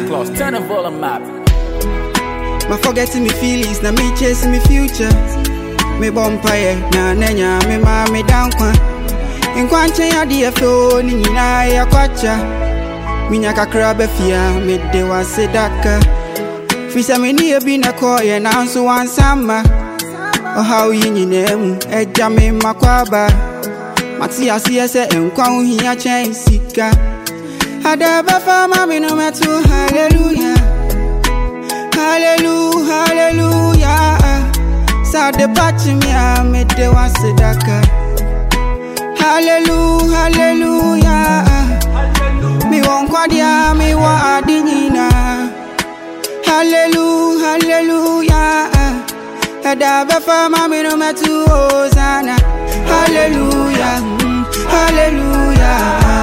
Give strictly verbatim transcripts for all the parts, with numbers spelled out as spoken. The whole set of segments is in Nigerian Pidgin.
Plus, turn the volume up. My forgetting me feelings, now me chasing me future. Me bumpire, na nenya, me ma me down kwa. In kwanche ya D F O, ni nina ya kwacha. Minya kakra befia, me de wa sedaka. Fisa me ni ebi na koye, na anso wansama. Oh how yini nemu, eja me makwaba. Mati asiye se enkwa uhiya chen sika. Adaba fama me no metu, hallelujah. Hallelujah, hallelujah. Sade pachi mi ame de wa sedaka. Hallelujah, hallelujah. Mi won kwadia mi wa adinina. Hallelujah, hallelujah. Adaba fama mi no metu Hosanna. Hallelujah, mm, hallelujah.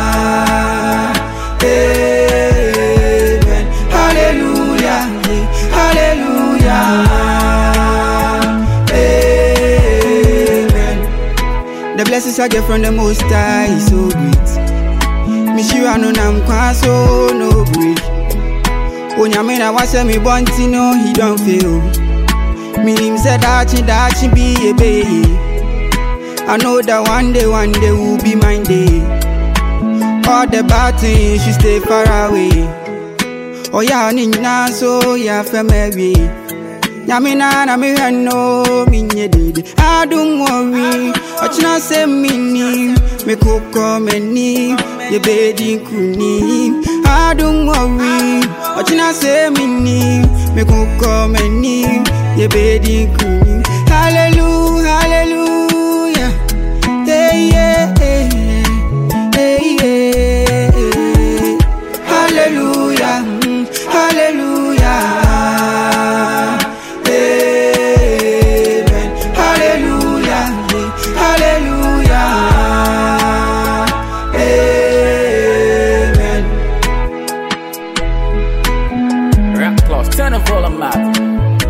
Amen. Hallelujah, hallelujah. Amen. The blessings I get from the Most High is so great. Me sure no nam kwa so no break. Onyamena wase me bonti no he don't fail. Me him said that he that he be a baby. I know that one day, one day will be mine day. All the bad things should stay far away. Oh yeah, nina so yeah family. Yamina na me no minye dede. I don't worry. Ochina say mini me koko meni ye bedi kuni. I don't worry. Ochina say mini me koko meni ye bedi kuni. Hallelujah, hallelujah. Yeah, yeah, yeah, yeah, yeah. Hallelujah, mm, hallelujah. Amen. Hallelujah, hallelujah. Amen. Rap Plus, turn the volume up.